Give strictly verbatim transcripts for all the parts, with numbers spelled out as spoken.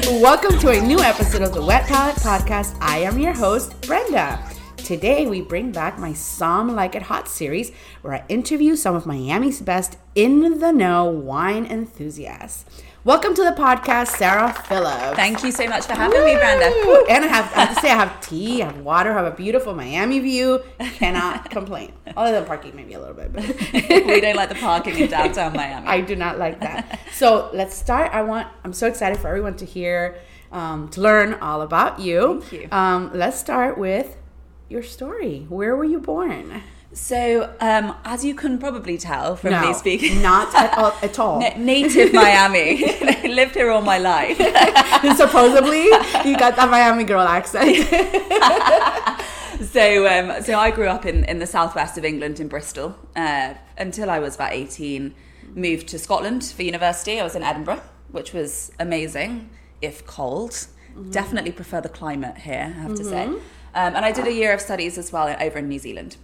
Welcome to a new episode of the Wet Palette Podcast. I am your host, Brenda. Today, we bring back my Some Like It Hot series, where I interview some of Miami's best in-the-know wine enthusiasts. Welcome to the podcast, Sarah Phillips. Thank you so much for having Woo! me, Brenda. And I have, I have to say, I have tea, I have water, I have a beautiful Miami view. Cannot complain. Other than parking, maybe a little bit. But we don't like the parking in downtown Miami. I do not like that. So let's start. I want. I'm so excited for everyone to hear, um, to learn all about you. Thank you. Um, let's start with your story. Where were you born? So, um, as you can probably tell from no, me speaking, not at all. At all. N- native Miami. I lived here all my life. Supposedly, you got that Miami girl accent. so, um, so I grew up in, in the southwest of England, in Bristol, uh, until I was about eighteen. Moved to Scotland for university. I was in Edinburgh, which was amazing, if cold. Mm-hmm. Definitely prefer the climate here, I have mm-hmm. to say. Um, and I did a year of studies as well over in New Zealand.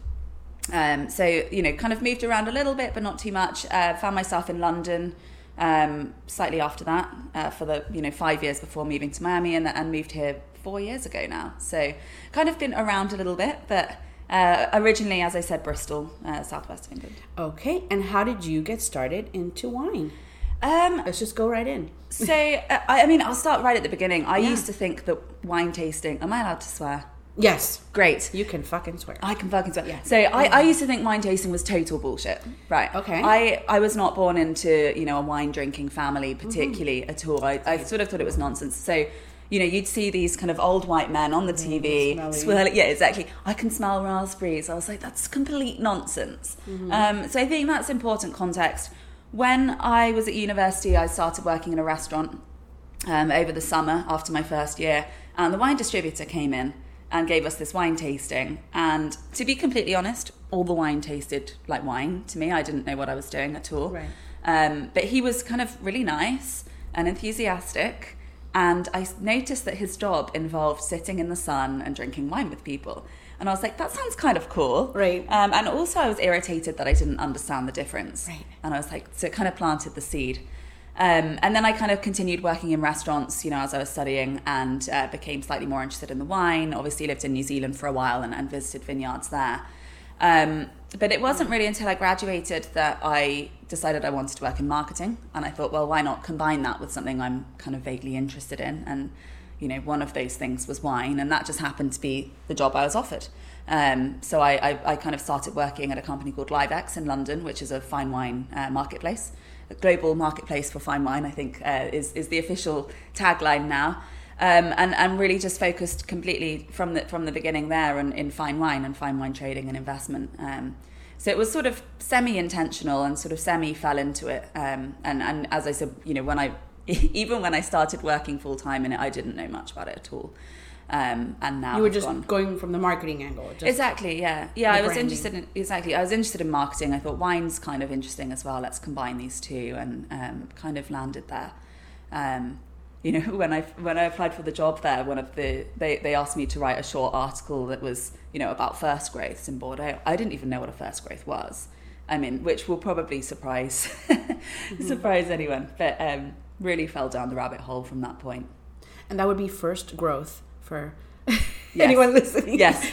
Um, so, you know, kind of moved around a little bit, but not too much. Uh, found myself in London um, slightly after that uh, for the, you know, five years before moving to Miami, and, and moved here four years ago now. So kind of been around a little bit, but uh, originally, as I said, Bristol, uh, southwest of England. Okay. And how did you get started into wine? Um, Let's just go right in. so, uh, I, I mean, I'll start right at the beginning. I yeah. used to think that wine tasting, am I allowed to swear? Yes. Great. You can fucking swear. I can fucking swear. Yeah. So I, I used to think wine tasting was total bullshit. Right. Okay. I, I was not born into, you know, a wine drinking family particularly mm-hmm. at all. I, I sort of thought it was nonsense. So, you know, you'd see these kind of old white men on the T V. Mm, swirling. Yeah, exactly. I can smell raspberries. I was like, that's complete nonsense. Mm-hmm. Um, so I think that's important context. When I was at university, I started working in a restaurant um, over the summer after my first year. And the wine distributor came in and gave us this wine tasting. And to be completely honest, all the wine tasted like wine to me. I didn't know what I was doing at all. Right. Um, but he was kind of really nice and enthusiastic. And I noticed that his job involved sitting in the sun and drinking wine with people. And I was like, that sounds kind of cool. Right. Um, and also I was irritated that I didn't understand the difference. Right. And I was like, so it kind of planted the seed. Um, and then I kind of continued working in restaurants, you know, as I was studying, and uh, became slightly more interested in the wine. Obviously lived in New Zealand for a while and, and visited vineyards there. Um, but it wasn't really until I graduated that I decided I wanted to work in marketing. And I thought, well, why not combine that with something I'm kind of vaguely interested in? And, you know, one of those things was wine, and that just happened to be the job I was offered. Um, so I, I, I kind of started working at a company called Livex in London, which is a fine wine uh, marketplace. A global marketplace for fine wine, I think, uh, is is the official tagline now, um, and and really just focused completely from the from the beginning there and in fine wine and fine wine trading and investment. Um, so it was sort of semi-intentional and sort of semi fell into it. Um, and and as I said, you know, when I even when I started working full time in it, I didn't know much about it at all. Um, and now you were just gone. going from the marketing angle. Just exactly, yeah, yeah. I was branding. interested in exactly. I was interested in marketing. I thought wine's kind of interesting as well. Let's combine these two, and um, kind of landed there. Um, you know, when I when I applied for the job there, one of the they, they asked me to write a short article that was, you know, about first growths in Bordeaux. I didn't even know what a first growth was. I mean, which will probably surprise mm-hmm. surprise anyone, but um, really fell down the rabbit hole from that point. And that would be first growth. For yes. anyone listening. Yes.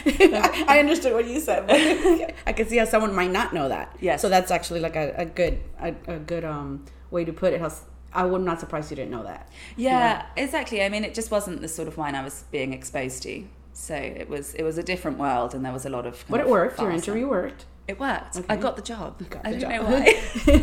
I understood what you said, but I can see how someone might not know that. Yes. So that's actually like a, a good a, a good um way to put it. How, I would not surprised you didn't know that. Yeah, yeah, exactly. I mean, it just wasn't the sort of wine I was being exposed to. So it was it was a different world, and there was a lot of But it worked. Your interview worked. It worked. Okay. I got the job. Got I the don't job. know why.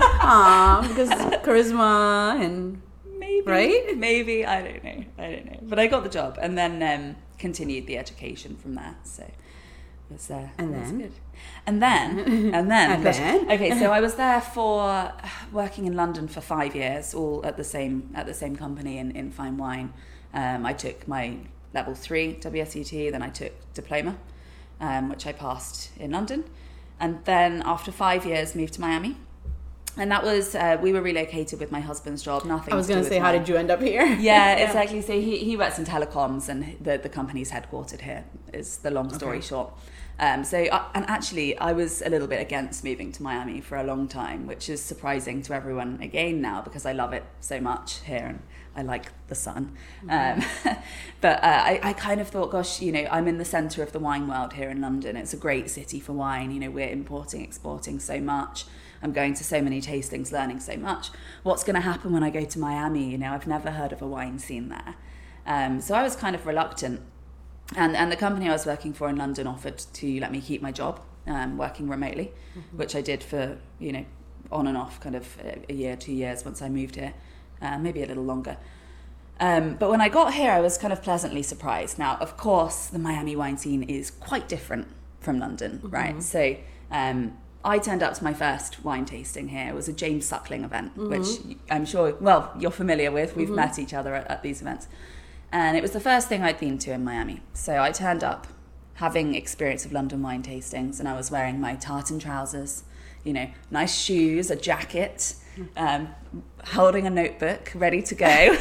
Aw, because charisma and maybe right? Maybe I don't know. I don't know. But I got the job, and then um, continued the education from there. So it was uh, and it was then good. And then and then and then okay. So I was there for working in London for five years, all at the same at the same company in, in fine wine. Um, I took my level three W S E T, then I took diploma, um, which I passed in London. And then after five years, moved to Miami. And that was, uh, we were relocated with my husband's job, nothing I was going to say, my... how did you end up here? Yeah, yeah, exactly. So he, he works in telecoms, and the, the company's headquartered here, is the long story okay. short. Um, so, I, and actually, I was a little bit against moving to Miami for a long time, which is surprising to everyone again now because I love it so much here and I like the sun. Mm-hmm. Um, but uh, I, I kind of thought, gosh, you know, I'm in the centre of the wine world here in London. It's a great city for wine. You know, we're importing, exporting so much. I'm going to so many tastings, learning so much. What's going to happen when I go to Miami? You know, I've never heard of a wine scene there. Um, so I was kind of reluctant. And and the company I was working for in London offered to let me keep my job, um, working remotely, mm-hmm. which I did for, you know, on and off kind of a year, two years once I moved here, uh, maybe a little longer. Um, but when I got here, I was kind of pleasantly surprised. Now, of course, the Miami wine scene is quite different from London, mm-hmm. right? So um, I turned up to my first wine tasting here. It was a James Suckling event, mm-hmm. which I'm sure, well, you're familiar with. We've mm-hmm. met each other at, at these events. And it was the first thing I'd been to in Miami. So I turned up having experience of London wine tastings, and I was wearing my tartan trousers, you know, nice shoes, a jacket, um, holding a notebook, ready to go.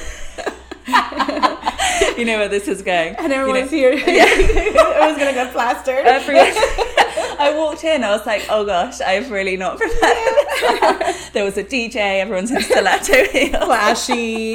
You know where this is going. And everyone's you know, here. Yeah. Everyone's going to get plastered. Everyone. I walked in, I was like, oh gosh, I've really not prepared. There was a D J, everyone's in stiletto heels. Flashy.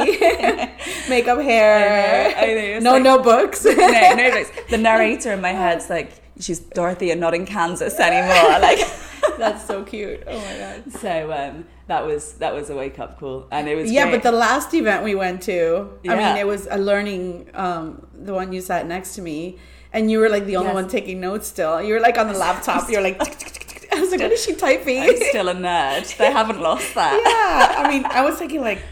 Makeup hair. I know, I know. No like, notebooks. No, no notebooks. The narrator in my head's like, she's Dorothea not in Kansas anymore. Like, that's so cute. Oh my god. So um, that was that was a wake up call, and it was yeah. great. But the last event we went to, yeah. I mean, it was a learning. Um, the one you sat next to me, and you were like the only yes. one taking notes. Still, you were like on the laptop. You're like. I was like, what is she typing? I'm still a nerd. They haven't lost that. Yeah. I mean, I was taking like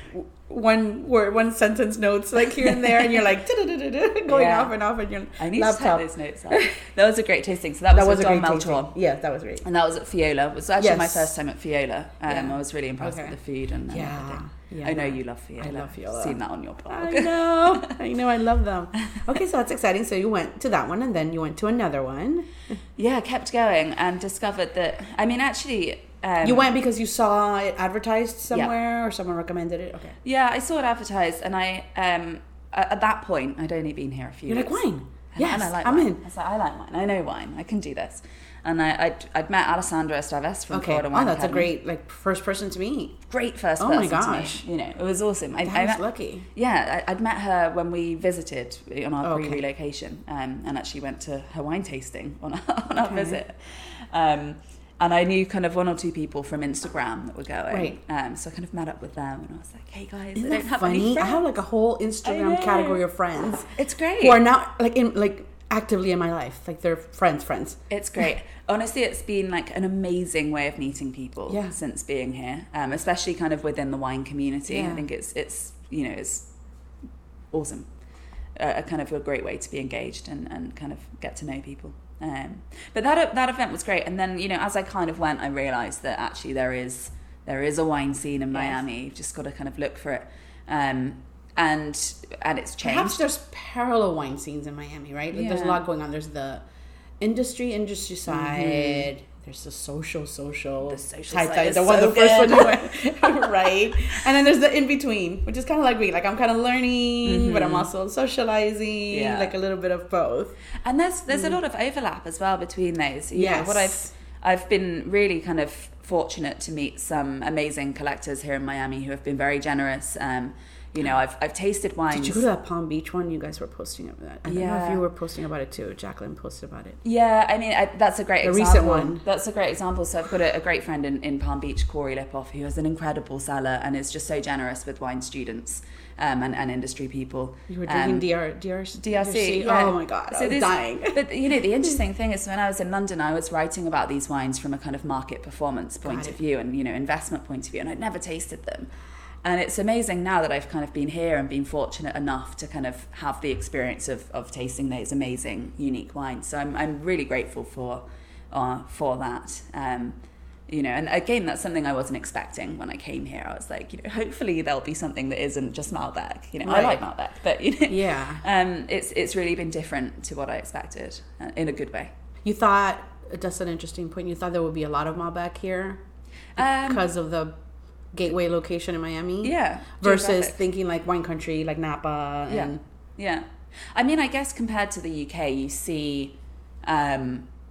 one word, one sentence notes, like here and there, and you're like going yeah. off and off on your I need laptop. to type those notes out. That was a great tasting. So that was, that was with a Don great Meltron. tasting. Yeah, that was great. And that was at Fiola. It was actually yes. my first time at Fiola. Um, yeah. I was really impressed okay. with the food and, and yeah. everything. Yeah. I know you love Fiola. I love Fiola. I've seen that on your blog. I know. I know. I love them. Okay, so that's exciting. So you went to that one, and then you went to another one. Yeah, kept going and discovered that. I mean, actually. Um, you went because you saw it advertised somewhere, yeah. or someone recommended it. Okay. Yeah, I saw it advertised, and I um, at, at that point I'd only been here a few. You're years. like wine. And, yes, and I like I'm wine. in. I was like, I like wine. I know wine. I can do this. And I, I'd, I'd met Alessandra Estaves from okay. Florida Wine Oh, that's Academy. a great like first person to meet. Great first oh person my gosh. to meet. You know, it was awesome. I, That I was met, lucky. Yeah, I, I'd met her when we visited on our okay. pre-relocation, um, and actually went to her wine tasting on our, on our okay. visit. Um, and I knew kind of one or two people from Instagram that were going. Right. Um, so I kind of met up with them, and I was like, hey guys, Isn't I don't that have funny? any friends. I have like a whole Instagram category of friends. It's great. Who are not like in like actively in my life. Like they're friends, friends. It's great. Honestly, it's been like an amazing way of meeting people yeah. since being here, um, especially kind of within the wine community. Yeah. I think it's it's you know it's awesome, uh, a kind of a great way to be engaged and, and kind of get to know people. Um, but that that event was great, and then you know as I kind of went, I realised that actually there is there is a wine scene in Miami. Yes. You've just got to kind of look for it. Um, And and it's changed. Perhaps there's parallel wine scenes in Miami, right? Like yeah. there's a lot going on. There's the industry, industry side. Mm-hmm. There's the social, social, the social type. Side The is one, so the first good. one you went, right? And then there's the in between, which is kind of like me. Like I'm kind of learning, mm-hmm. but I'm also socializing. Yeah. Like a little bit of both. And there's there's mm. a lot of overlap as well between those. You yes. know, what I've I've been really kind of fortunate to meet some amazing collectors here in Miami who have been very generous. Um, You know, I've I've tasted wines. Did you go to that Palm Beach one? You guys were posting about that. I don't yeah. know if you were posting about it too. Jacqueline posted about it. Yeah, I mean, I, that's a great the example. recent one. That's a great example. So I've got a, a great friend in, in Palm Beach, Corey Lipoff, who is an incredible seller and is just so generous with wine students um, and, and industry people. You were drinking um, D R, D R, D R C. Yeah. Oh my God, I so was dying. But, you know, the interesting thing is when I was in London, I was writing about these wines from a kind of market performance point of view and, you know, investment point of view, and I'd never tasted them. And it's amazing now that I've kind of been here and been fortunate enough to kind of have the experience of, of tasting those amazing, unique wines. So I'm I'm really grateful for uh, for that. Um, you know, and again, that's something I wasn't expecting when I came here. I was like, you know, hopefully there'll be something that isn't just Malbec. You know, right. I like Malbec, but you know, yeah, um, it's it's really been different to what I expected uh, in a good way. You thought that's an interesting point. You thought there would be a lot of Malbec here um, because of the gateway location in Miami, yeah, versus geographic. Thinking like wine country, like Napa, and yeah, yeah. I mean, I guess compared to the U K, you see, um,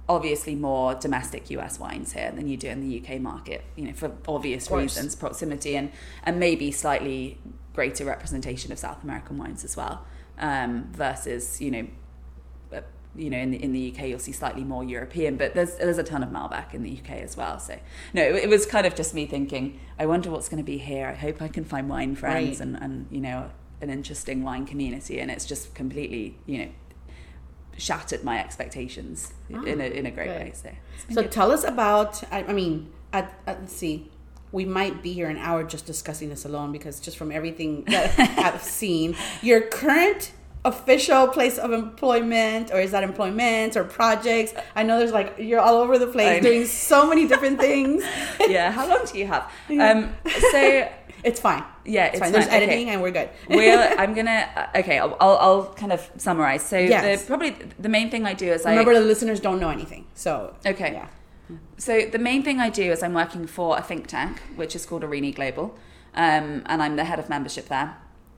obviously more domestic U S wines here than you do in the U K market, you know, for obvious reasons, proximity and, and maybe slightly greater representation of South American wines as well, um, versus, you know, uh, you know, in the, in the U K, you'll see slightly more European, but there's there's a ton of Malbec in the U K as well. So, no, it, it was kind of just me thinking, I wonder what's going to be here. I hope I can find wine friends right. and, and, you know, an interesting wine community. And it's just completely, you know, shattered my expectations oh, in a in a great good. way. So, so tell us about, I, I mean, at, at, let's see, we might be here an hour just discussing this alone, because just from everything that I've seen, your current official place of employment, or is that employment or projects? I know there's like, you're all over the place doing so many different things. Yeah, how long do you have? Um, so it's fine. Yeah, it's, it's fine. fine. There's editing okay. and we're good. We'll, I'm gonna. Okay, I'll, I'll I'll kind of summarize. So yes. the, probably the main thing I do is remember I, the listeners don't know anything. So okay, yeah. So the main thing I do is I'm working for a think tank which is called Arini Global, um, and I'm the head of membership there.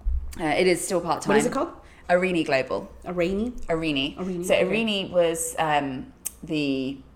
Uh, it is still part time. What is it called? Arini Global. Arini. Arini. Arini. So okay. Arini was um, the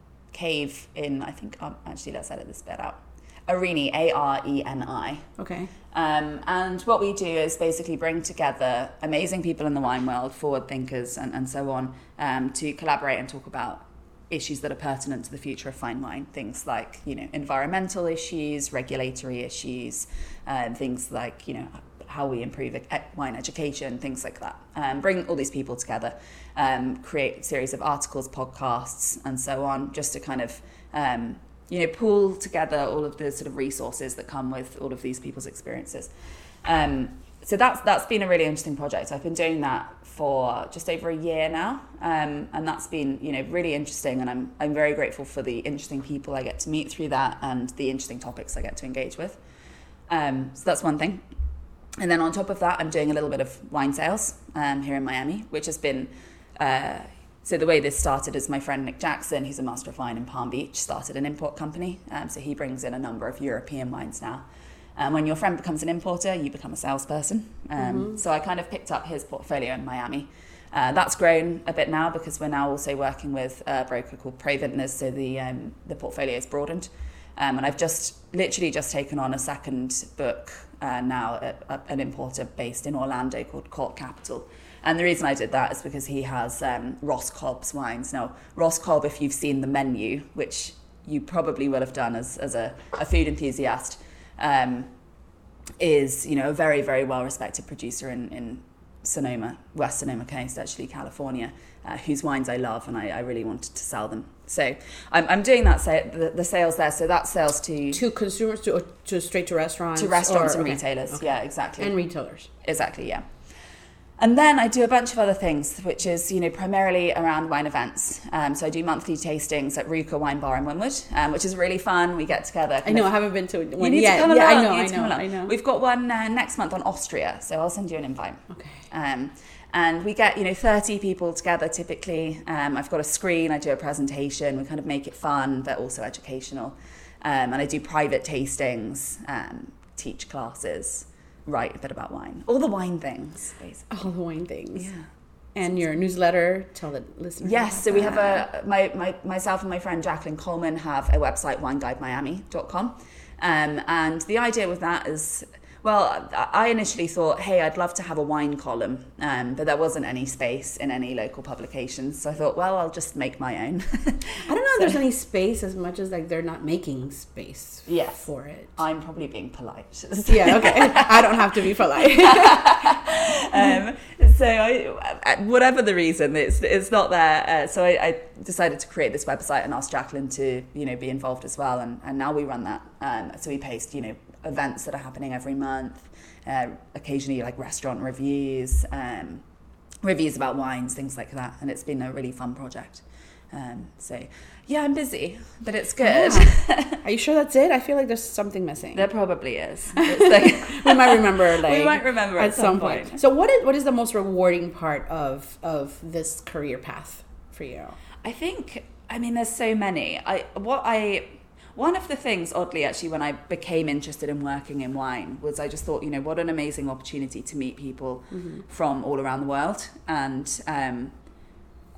cave in. I think um, actually let's edit this bit out. Arini, A R E N I. Okay. Um, and what we do is basically bring together amazing people in the wine world, forward thinkers and, and so on, um, to collaborate and talk about issues that are pertinent to the future of fine wine. Things like, you know, environmental issues, regulatory issues, uh, things like, you know, how we improve wine education, things like that. Um, bring all these people together, um, create a series of articles, podcasts, and so on, just to kind of... Um, you know, pool together all of the sort of resources that come with all of these people's experiences. Um, so that's that's been a really interesting project. I've been doing that for just over a year now, um, and that's been, you know, really interesting. And I'm I'm very grateful for the interesting people I get to meet through that and the interesting topics I get to engage with. Um, so that's one thing. And then on top of that, I'm doing a little bit of wine sales um, here in Miami, which has been. Uh, So the way this started is my friend Nick Jackson, who's a master of wine in Palm Beach, started an import company. Um, so he brings in a number of European wines now. Um, when your friend becomes an importer, you become a salesperson. Um, mm-hmm. So I kind of picked up his portfolio in Miami. Uh, that's grown a bit now because we're now also working with a broker called Pro Vintners, so the um, the portfolio is broadened. Um, and I've just literally just taken on a second book uh, now at, at an importer based in Orlando called Court Capital. And the reason I did that is because he has um, Ross Cobb's wines. Now, Ross Cobb, if you've seen the menu, which you probably will have done as, as a, a food enthusiast, um, is, you know, a very, very well-respected producer in, in Sonoma, West Sonoma Coast, actually, California, uh, whose wines I love, and I, I really wanted to sell them. So I'm, I'm doing that sa- the, the sales there. So that's sales to... To consumers, to, to straight to restaurants? To restaurants or, and okay. retailers, okay. yeah, exactly. And retailers. Exactly, yeah. And then I do a bunch of other things, which is, you know, primarily around wine events. Um, so I do monthly tastings at Ruka Wine Bar in Wynwood, um, which is really fun. We get together. I know, of, I haven't been to one you need yet. To come yeah, along. I know, you I need to know, come along. I know. We've got one uh, next month on Austria, so I'll send you an invite. Okay. Um, and we get, you know, thirty people together typically. Um, I've got a screen, I do a presentation. We kind of make it fun, but also educational. Um, and I do private tastings, um, teach classes. Write a bit about wine. All the wine things, basically. All the wine things. Yeah. And your newsletter, tell the listeners. Yes, so we have a, my, my myself and my friend Jacqueline Coleman have a website, wine guide miami dot com. Um, and the idea with that is, well, I initially thought, hey, I'd love to have a wine column, um, but there wasn't any space in any local publications. So I thought, well, I'll just make my own. I don't know so, if there's any space as much as like they're not making space yes, for it. I'm probably being polite. Yeah, okay. I don't have to be polite. um, so I, whatever the reason, it's it's not there. Uh, so I, I decided to create this website and ask Jacqueline to, you know, be involved as well. And, and now we run that. Um, so we paste, you know, events that are happening every month, uh, occasionally like restaurant reviews, um, reviews about wines, things like that. And it's been a really fun project. Um, so yeah, I'm busy, but it's good. Yeah. Are you sure that's it? I feel like there's something missing. There probably is. It's like we might remember like we might remember at, at some, some point. point. So what is what is the most rewarding part of of this career path for you? I think I mean there's so many. I what I One of the things, oddly, actually, when I became interested in working in wine was I just thought, you know, what an amazing opportunity to meet people mm-hmm. from all around the world. And um,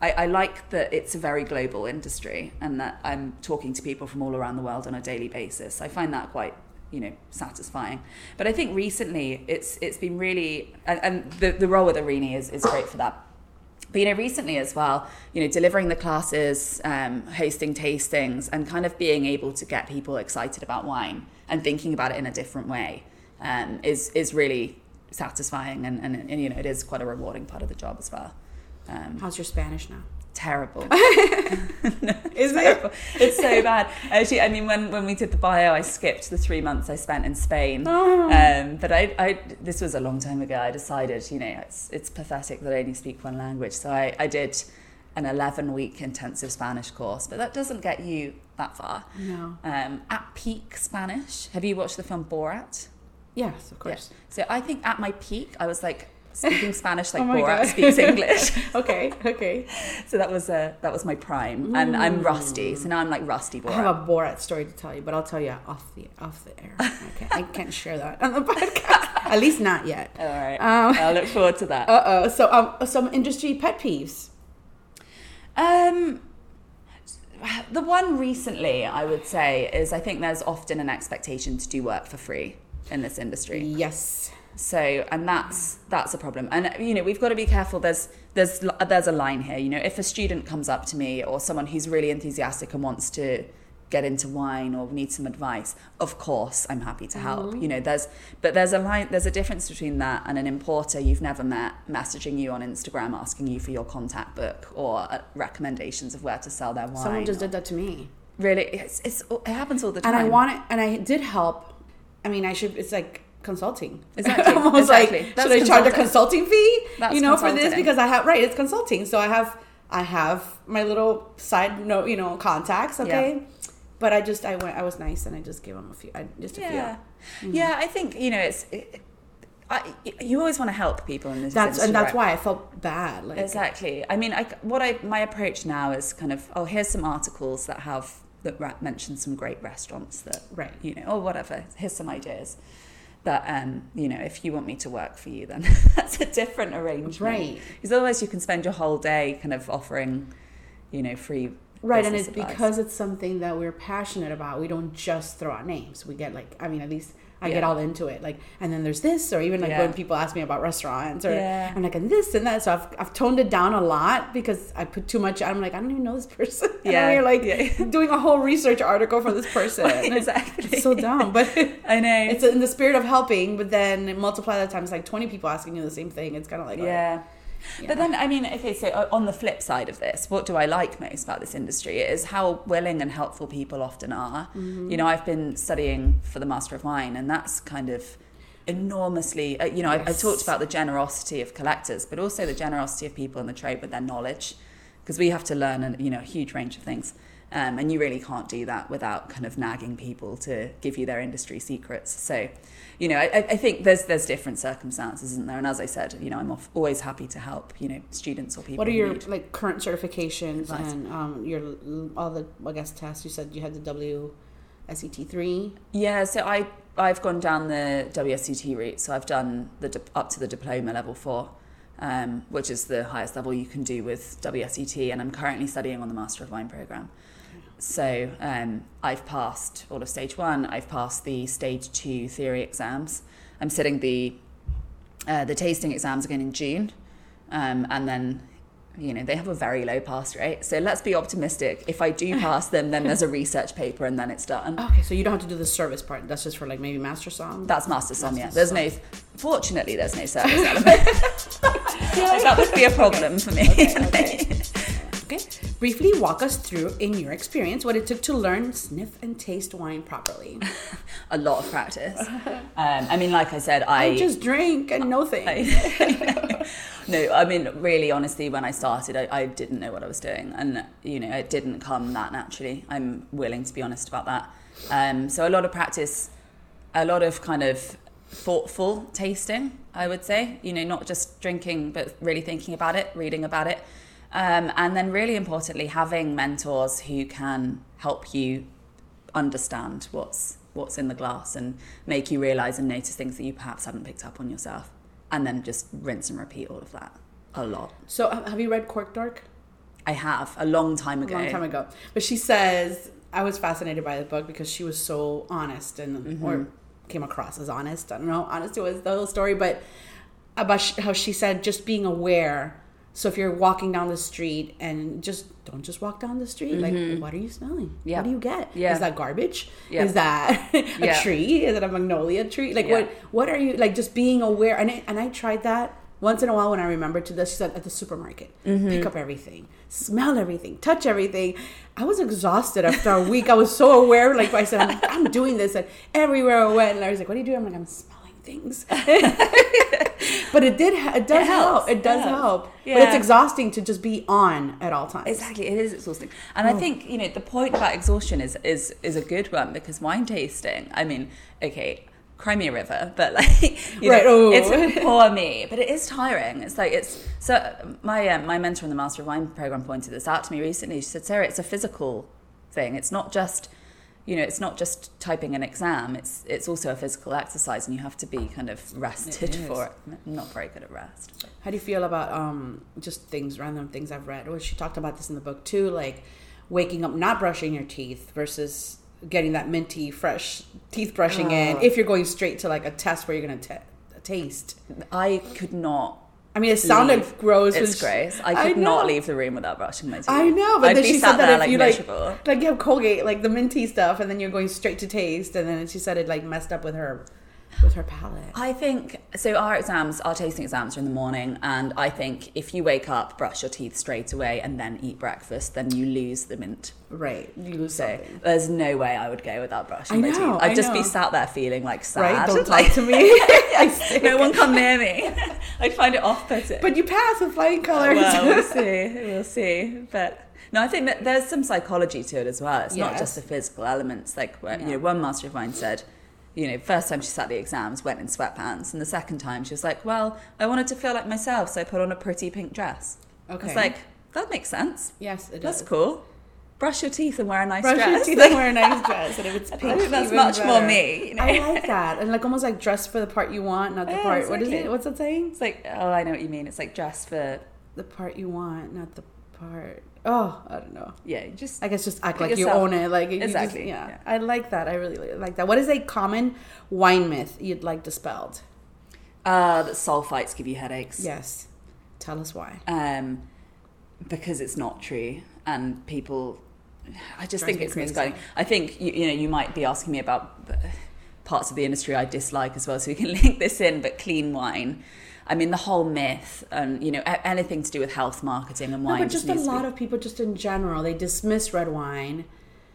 I, I like that it's a very global industry and that I'm talking to people from all around the world on a daily basis. I find that quite, you know, satisfying. But I think recently it's it's been really, and, and the, the role with Arini is, is great for that. But, you know, recently as well, you know, delivering the classes, um, hosting tastings, and kind of being able to get people excited about wine and thinking about it in a different way um, is is really satisfying. And, and, and, you know, it is quite a rewarding part of the job as well. Um, How's your Spanish now? Terrible. no, Is terrible. It? It's so bad. Actually, I mean, when, when we did the bio, I skipped the three months I spent in Spain. Oh. Um, but I, I, this was a long time ago. I decided, you know, it's it's pathetic that I only speak one language. So I, I did an eleven-week intensive Spanish course, but that doesn't get you that far. No. Um, at peak Spanish, have you watched the film Borat? Yes, of course. Yeah. So I think at my peak, I was like, speaking Spanish like oh Borat God. speaks English. okay, okay. So that was uh, that was my prime, mm. and I'm rusty. So now I'm like rusty Borat. I have a Borat story to tell you, but I'll tell you off the off the air. Okay, I can't share that on the podcast. At least not yet. All right. Um, I'll look forward to that. Uh oh. So um, some industry pet peeves. Um, the one recently I would say is I think there's often an expectation to do work for free in this industry. Yes. So, and that's that's a problem. And, you know, we've got to be careful. There's there's there's a line here. You know, if a student comes up to me or someone who's really enthusiastic and wants to get into wine or needs some advice, of course, I'm happy to help. Mm-hmm. You know, there's but there's a line. There's a difference between that and an importer you've never met messaging you on Instagram asking you for your contact book or recommendations of where to sell their wine. Someone just or, did that to me. Really, it's, it's it happens all the time. And I want it, and I did help. I mean, I should. It's like consulting. Exactly. I was exactly. like, That's should I charge a consulting fee? That's you know, consulting. for this because I have right. It's consulting, so I have I have my little side note, you know, contacts. Okay, yeah. But I just I went. I was nice, and I just gave them a few. I, just a yeah. few. Mm-hmm. Yeah, I think you know it's. It, I, you always want to help people in this. That's industry, and that's right? why I felt bad. Like, exactly. I mean, I what I my approach now is kind of oh here's some articles that have that mention some great restaurants that right you know or whatever. Here's some ideas. That, um, you know, if you want me to work for you, then that's a different arrangement. Right. Because otherwise you can spend your whole day kind of offering, you know, free Right, and it's advice. because it's something that we're passionate about. We don't just throw out names. We get like, I mean, at least I yeah. get all into it. Like, and then there's this, or even like yeah. when people ask me about restaurants, or yeah. I'm like, and this and that. So I've, I've toned it down a lot because I put too much. I'm like, I don't even know this person. And yeah, then you're like yeah. doing a whole research article for this person. Exactly. It's so dumb, but I know it's in the spirit of helping. But then multiply that times like twenty people asking you the same thing. It's kind of like, yeah. Like, yeah. But then, I mean, okay, so on the flip side of this, what do I like most about this industry is how willing and helpful people often are. Mm-hmm. You know, I've been studying for the Master of Wine, and that's kind of enormously, uh, you know, yes. I've, I've talked about the generosity of collectors, but also the generosity of people in the trade with their knowledge, because we have to learn, a, you know, a huge range of things. Um, and you really can't do that without kind of nagging people to give you their industry secrets. So, you know, I, I think there's there's different circumstances, isn't there? And as I said, you know, I'm off, always happy to help, you know, students or people. What are your need. like current certifications Right. and um, your all the I guess tests? You said you had the W S E T three. Yeah, so I I've gone down the W S E T route. So I've done the di- up to the diploma level four. Um, which is the highest level you can do with W S E T, and I'm currently studying on the Master of Wine program. So um, I've passed all of stage one. I've passed the stage two theory exams. I'm sitting the uh, the tasting exams again in June, um, and then you know they have a very low pass rate. So let's be optimistic. If I do pass them, then there's a research paper, and then it's done. Okay, so you don't have to do the service part. That's just for like maybe Master Som. That's Master Som. Yeah, Master there's Som. no. Fortunately, there's no service element. That would be a problem for me. Okay, okay. Okay. Briefly walk us through, in your experience, what it took to learn, sniff, and taste wine properly. A lot of practice. Um, I mean, like I said, I, I just drink and no things. I, no, I mean, really, honestly, when I started, I, I didn't know what I was doing, and you know, it didn't come that naturally. I'm willing to be honest about that. Um, so a lot of practice, a lot of kind of thoughtful tasting, I would say. You know, not just drinking, but really thinking about it, reading about it. Um, and then really importantly, having mentors who can help you understand what's what's in the glass and make you realise and notice things that you perhaps haven't picked up on yourself. And then just rinse and repeat all of that a lot. So have you read Cork Dork? I have, a long time ago. A long time ago. But she says, I was fascinated by the book because she was so honest and mm-hmm. or came across as honest. I don't know, honest was the whole story, but about sh- how she said just being aware. So if you're walking down the street and just don't just walk down the street, mm-hmm. like, what are you smelling? Yeah. What do you get? Yeah. Is that garbage? Yeah. Is that a yeah. tree? Is it a magnolia tree? Like, yeah. what What are you, like, just being aware. And I, and I tried that once in a while when I remembered to this. She said, at the supermarket, mm-hmm. pick up everything, smell everything, touch everything. I was exhausted after a week. I was so aware. Like I said, I'm, I'm doing this. And everywhere I went, and I was like, what are you doing? I'm like, I'm smelling things. But it did it does it help it does it help yeah. But it's exhausting to just be on at all times. Exactly, it is exhausting. And oh. I think, you know, the point about exhaustion is is is a good one, because wine tasting, I mean, okay, cry me a river, but like, you right. know, oh. it's poor me, but it is tiring. It's like, it's so my um, my mentor in the Master of Wine program pointed this out to me recently. She said, Sarah, it's a physical thing. It's not just, you know, it's not just typing an exam. It's it's also a physical exercise, and you have to be kind of rested for it. I'm not very good at rest. But. How do you feel about um just things, random things I've read? Or she talked about this in the book too, like waking up not brushing your teeth versus getting that minty fresh teeth brushing oh. in if you're going straight to like a test where you're going to taste. I could not. I mean, it sounded leave. gross. It's gross. I could I not leave the room without brushing my teeth. I know, but I'd then be she sat said that there, if like, you miserable. like, like you have Colgate, like the minty stuff, and then you're going straight to taste, and then she said it like messed up with her, with her palate. I think so. Our exams, our tasting exams, are in the morning, and I think if you wake up, brush your teeth straight away, and then eat breakfast, then you lose the mint. Right, you lose so something. There's no way I would go without brushing I my know, teeth. I'd I just know. be sat there feeling like sad. Right, don't like, talk to me. No one come near me. I'd find it off-putting. But you pass with flying colours. Well, we'll see. We'll see. But no, I think that there's some psychology to it as well. It's yes. not just the physical elements. Like, where, yeah. you know, one Master of Wine said, you know, first time she sat the exams, went in sweatpants, and the second time she was like, well, I wanted to feel like myself, so I put on a pretty pink dress. Okay. It's like, that makes sense. Yes, it does. That's does. cool. Brush your teeth and wear a nice Brush dress. Brush your teeth and wear a nice dress. And if it's pink, I think that's even much better. more me. You know? I like that. And like almost like dress for the part you want, not the yeah, part. Exactly. What is it? What's that saying? It's like, oh, I know what you mean. It's like dress for the part you want, not the part. Oh, I don't know. Yeah, just I guess just act like yourself. you own it. Like exactly. Just, yeah. yeah, I like that. I really, really like that. What is a common wine myth you'd like dispelled? Uh, that sulfites give you headaches. Yes. Tell us why. Um, because it's not true, and people. I just think it's misguiding. I think you, you know you might be asking me about parts of the industry I dislike as well, so we can link this in. But clean wine, I mean, the whole myth, and you know, anything to do with health marketing and wine. No, but just, just a lot be... of people, just in general, they dismiss red wine.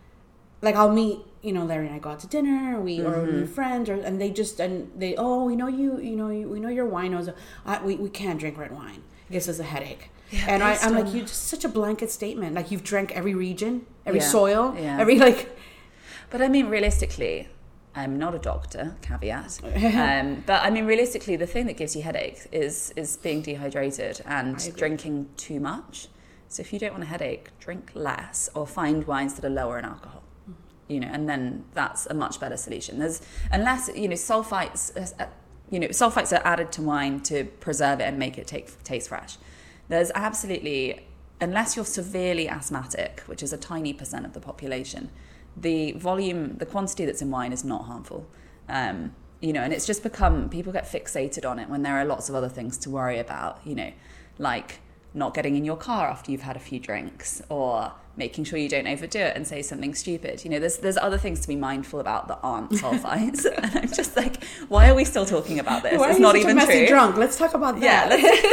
Like I'll meet, you know, Larry and I go out to dinner, we mm-hmm. or we friends, or and they just and they oh we know you, you know, we know you're winos. I, we we can't drink red wine. It gives us a headache. Yeah, and I, I'm like, you just such a blanket statement. Like you've drank every region, every yeah, soil, yeah. every like. But I mean, realistically, I'm not a doctor. Caveat. um, but I mean, realistically, the thing that gives you headaches is is being dehydrated and drinking too much. So if you don't want a headache, drink less or find wines that are lower in alcohol. Mm. You know, and then that's a much better solution. There's unless you know sulfites. Uh, you know, sulfites are added to wine to preserve it and make it take, taste fresh. There's absolutely, unless you're severely asthmatic, which is a tiny percent of the population, the volume, the quantity that's in wine is not harmful. Um, you know, and it's just become, people get fixated on it when there are lots of other things to worry about, you know, like not getting in your car after you've had a few drinks or making sure you don't overdo it and say something stupid. You know, there's there's other things to be mindful about that aren't sulfites. And I'm just like, why are we still talking about this? Why it's are you not such even a messy true. Drunk. Let's talk about that. Yeah,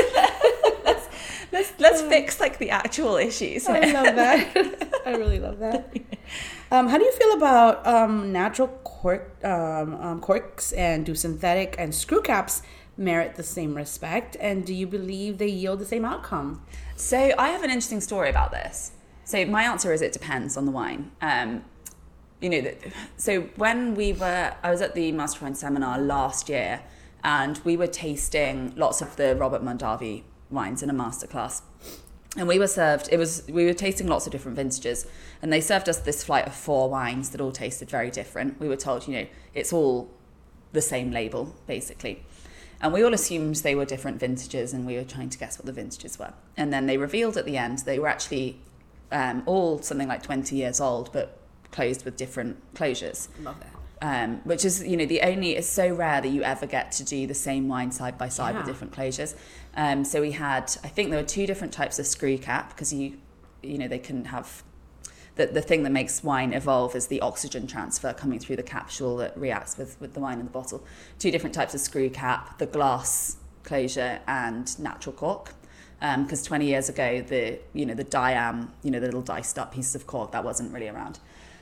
let's, let's, let's, let's fix like the actual issues. I love that. I really love that. Um, how do you feel about um, natural cork, um, um, corks and do synthetic and screw caps merit the same respect? And do you believe they yield the same outcome? So I have an interesting story about this. So my answer is it depends on the wine. Um, you know, so when we were, I was at the Master Wine Seminar last year, and we were tasting lots of the Robert Mondavi wines in a masterclass. And we were served, it was, we were tasting lots of different vintages, and they served us this flight of four wines that all tasted very different. We were told, you know, it's all the same label, basically. And we all assumed they were different vintages, and we were trying to guess what the vintages were. And then they revealed at the end they were actually um, all something like twenty years old, but closed with different closures. Love that. Um, which is, you know, the only, it's so rare that you ever get to do the same wine side by side Yeah. with different closures. Um, so we had, I think there were two different types of screw cap, because you, you know, they couldn't have, the, the thing that makes wine evolve is the oxygen transfer coming through the capsule that reacts with, with the wine in the bottle. Two different types of screw cap, the glass closure and natural cork. Because um, twenty years ago, the, you know, the diam, you know, the little diced up pieces of cork, that wasn't really around.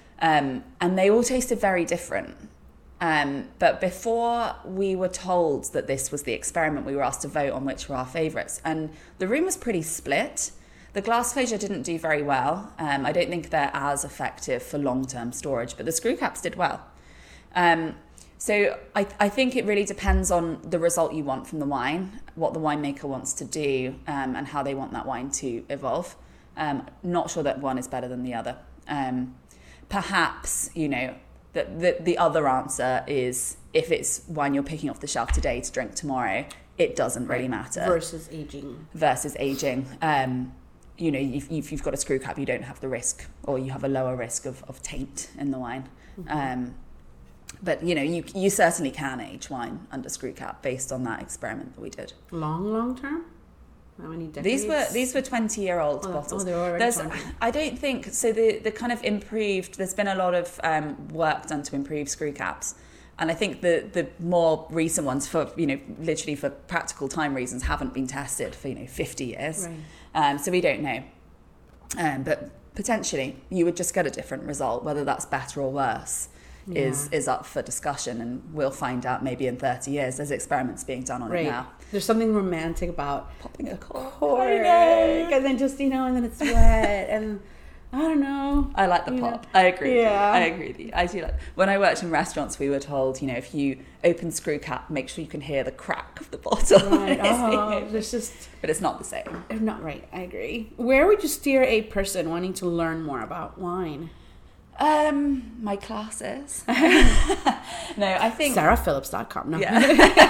Um, and they all tasted very different. Um, but before we were told that this was the experiment, we were asked to vote on which were our favourites. And the room was pretty split. The glass closure didn't do very well. Um, I don't think they're as effective for long-term storage, but the screw caps did well. Um, so I, I think it really depends on the result you want from the wine, what the winemaker wants to do, um, and how they want that wine to evolve. Um, not sure that one is better than the other. Um, Perhaps, you know, the, the the other answer is if it's wine you're picking off the shelf today to drink tomorrow, it doesn't really matter. Versus aging. Versus aging. Um, you know, if, if you've got a screw cap, you don't have the risk, or you have a lower risk of, of taint in the wine. Mm-hmm. Um, but, you know, you you certainly can age wine under screw cap based on that experiment that we did. Long, long term? How many decades? These were these were twenty year old oh, bottles. Oh, they're already there's, twenty. I don't think so. The the kind of improved. There's been a lot of um, work done to improve screw caps, and I think the the more recent ones, for you know, literally for practical time reasons, haven't been tested for you know fifty years. Right. Um, so we don't know. Um, but potentially, you would just get a different result. Whether that's better or worse Yeah. is is up for discussion, and we'll find out maybe in thirty years. There's experiments being done on Right. it now. There's something romantic about Popping a cork. cork, and then just you know, and then it's wet, and I don't know. I like the You pop. know? I agree. Yeah. With you. I agree with you. I do like. When I worked in restaurants, we were told, you know, if you open screw cap, make sure you can hear the crack of the bottle. Right. Oh, there's just But it's not the same. not right. I agree. Where would you steer a person wanting to learn more about wine? Um, my classes. no, I think sarah phillips dot com. No. Yeah.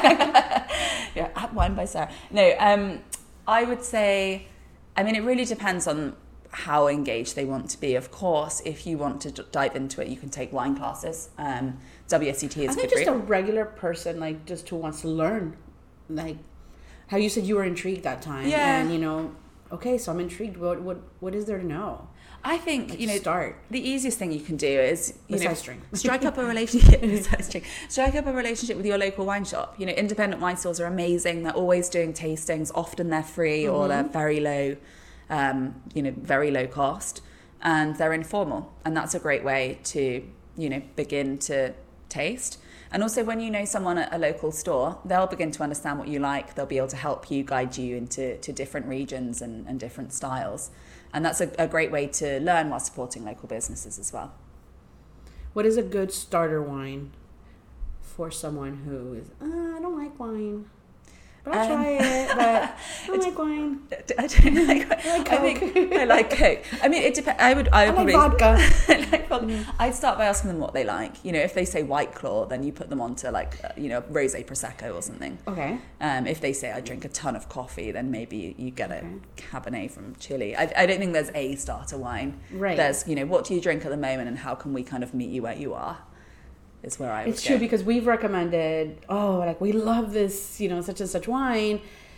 yeah, at Wine by Sarah. No, um, I would say, I mean, it really depends on how engaged they want to be. Of course, if you want to d- dive into it, you can take wine classes. Um, W S E T is I a think good just a route. regular person, like just who wants to learn, like how you said you were intrigued that time. Yeah. And you know, okay, so I'm intrigued. What what what is there to know? I think, Like, you know, start. the easiest thing you can do is, you know, Besides drink. strike up a relationship. Besides drink. Strike up a relationship with your local wine shop. You know, independent wine stores are amazing. They're always doing tastings. Often they're free or they're very low, um, you know, very low cost, and they're informal. And that's a great way to, you know, begin to taste. And also, when you know someone at a local store, they'll begin to understand what you like. They'll be able to help you, guide you into to different regions and, and different styles. And that's a, a great way to learn while supporting local businesses as well. What is a good starter wine for someone who is, uh, I don't like wine, but I'll Um, try it, but I don't like wine. I don't like. I like I think Coke. I like Coke. I mean, it depends. I would. I I would like probably. vodka. I like vodka. I'd start by asking them what they like. You know, if they say White Claw, then you put them onto like uh, you know rosé prosecco or something. Okay. Um, if they say I drink a ton of coffee, then maybe you get a Okay. Cabernet from Chile. I, I don't think there's a starter wine. Right. There's you know what do you drink at the moment, and how can we kind of meet you where you are. Is where I would It's go. true because we've recommended, oh, like we love this, you know, such and such wine.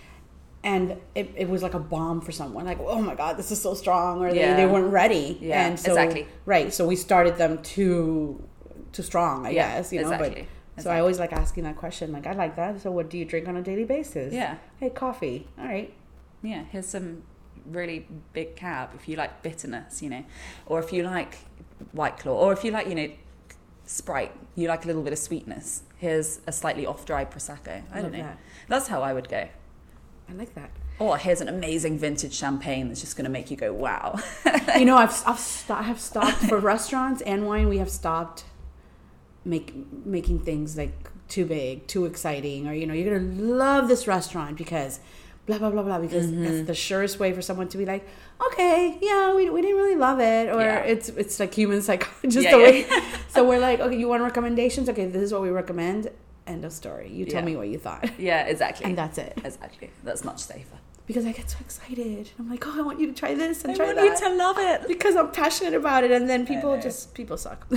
And it, it was like a bomb for someone. Like, oh my God, this is so strong. Or Yeah. they, they weren't ready. Yeah, and so, exactly. Right. So we started them too too strong, I Yeah, guess. You know, exactly, but so exactly. I always like asking that question. Like, I like that. So what do you drink on a daily basis? Yeah. Hey, coffee. All right. Yeah, here's some really big cab if you like bitterness, you know, or if you like White Claw, or if you like, you know, Sprite, you like a little bit of sweetness. Here's a slightly off-dry Prosecco. I Love don't know. that. That's how I would go. I like that. Or here's an amazing vintage champagne that's just going to make you go, wow. You know, I've I've sto- I have stopped for restaurants and wine. We have stopped make making things like too big, too exciting, or you know, you're gonna love this restaurant because blah blah blah blah. Because Mm-hmm. that's the surest way for someone to be like, okay, yeah, we we didn't really love it, or Yeah. it's it's like human psychology, just Yeah, the yeah. way. So we're like, okay, you want recommendations? Okay, this is what we recommend. End of story. You tell Yeah. me what you thought. Yeah, exactly. And that's it. Exactly. That's much safer. Because I get so excited. I'm like, oh, I want you to try this and I try want that. you to love it. Because I'm passionate about it, and then people know. just people suck.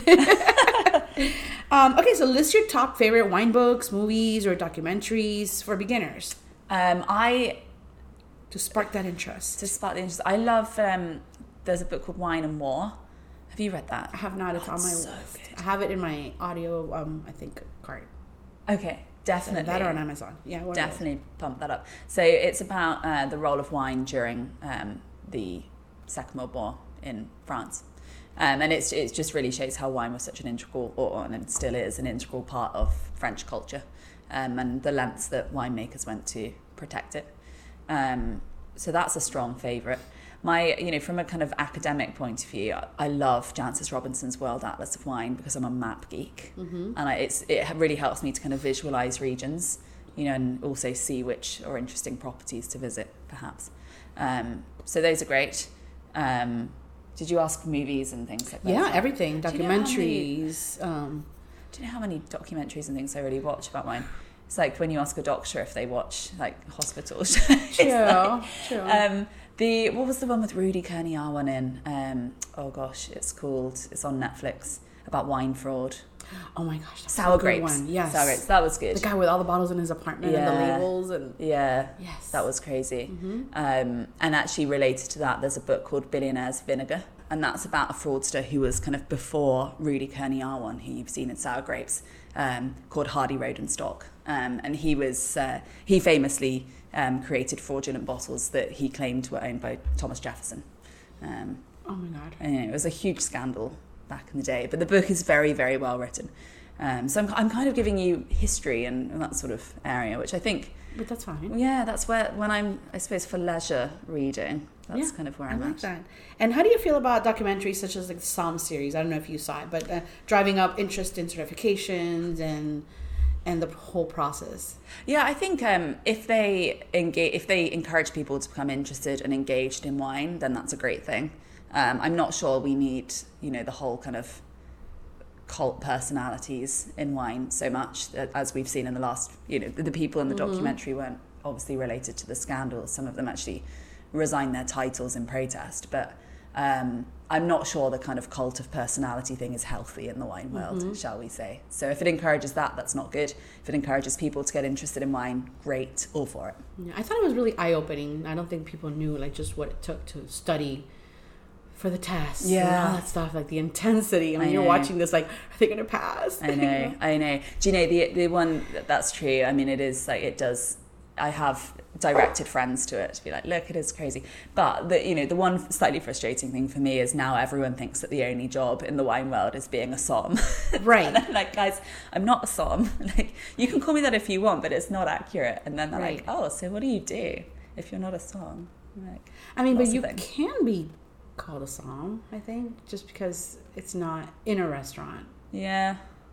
um, okay, so list your top favorite wine books, movies, or documentaries for beginners Um, I to spark that interest. to spark the interest. I love. Um, there's a book called Wine and War. Have you read that? I have not. It's Oh, on my it's so list. good. I have it in my audio. Um, I think cart. Okay, definitely. That or on Amazon. Yeah, one of those. Definitely pump that up. So it's about uh, the role of wine during um, the Second World War in France. Um, and it's, it just really shows how wine was such an integral, or and it still is, an integral part of French culture, um, and the lengths that winemakers went to protect it. Um, so that's a strong favourite. My, you know, from a kind of academic point of view, I love Jancis Robinson's World Atlas of Wine because I'm a map geek, mm-hmm. and I, it's it really helps me to kind of visualise regions, you know, and also see which are interesting properties to visit, perhaps. Um, so those are great. Um, did you ask for movies and things like that? Yeah, everything. Do you know how many- Documentaries. um, Do you know how many documentaries and things I really watch about wine? It's like when you ask a doctor if they watch like hospitals. It's True, like, true. Um, the what was the one with Rudy Kearney-Arwan in? Um, oh gosh, it's called. It's on Netflix about wine fraud. oh my gosh, that's Sour a good grapes. one. Yes, Sour grapes. That was good. The guy with all the bottles in his apartment and the Yeah. labels and Yeah. yes, That was crazy. Mm-hmm. Um, and actually related to that, there's a book called Billionaire's Vinegar. And that's about a fraudster who was kind of before Rudy Kearney-Arwan, who you've seen in Sour Grapes, um, called Hardy Rodenstock. Um, and he was uh, he famously um, created fraudulent bottles that he claimed were owned by Thomas Jefferson. Um, Oh my god. and it was a huge scandal back in the day. But the book is very, very well written. Um, so I'm, I'm kind of giving you history and, and that sort of area, which I think... But that's fine. Yeah, that's where, when I'm, I suppose, for leisure reading, that's Yeah, kind of where I I'm like at. that. And how do you feel about documentaries such as like the Psalm series? I don't know if you saw it, but uh, driving up interest in certifications and and the whole process. Yeah, I think um, if they engage, if they encourage people to become interested and engaged in wine, then that's a great thing. Um, I'm not sure we need, you know, the whole kind of cult personalities in wine so much, as we've seen in the last, you know, the, the people in the mm-hmm. documentary weren't obviously related to the scandal. Some of them actually resigned their titles in protest, but um, I'm not sure the kind of cult of personality thing is healthy in the wine world, mm-hmm. shall we say. So if it encourages that, that's not good. If it encourages people to get interested in wine, great, all for it. Yeah, I thought it was really eye-opening. I don't think people knew like just what it took to study for the test, yeah, and all that stuff, like the intensity. I mean, I you're know. watching this, like, are they going to pass? I know, I know. Do you know the the one that's true? I mean, it is like it does. I have directed friends to it to be like, look, it is crazy. But the you know the one slightly frustrating thing for me is now everyone thinks that the only job in the wine world is being a som. Right. And I'm like, guys, I'm not a som. Like, you can call me that if you want, but it's not accurate. And then they're Right. like, oh, so what do you do if you're not a som? I'm like, I mean, but lots of you things. can be called a som, I think, just because it's not in a restaurant. Yeah.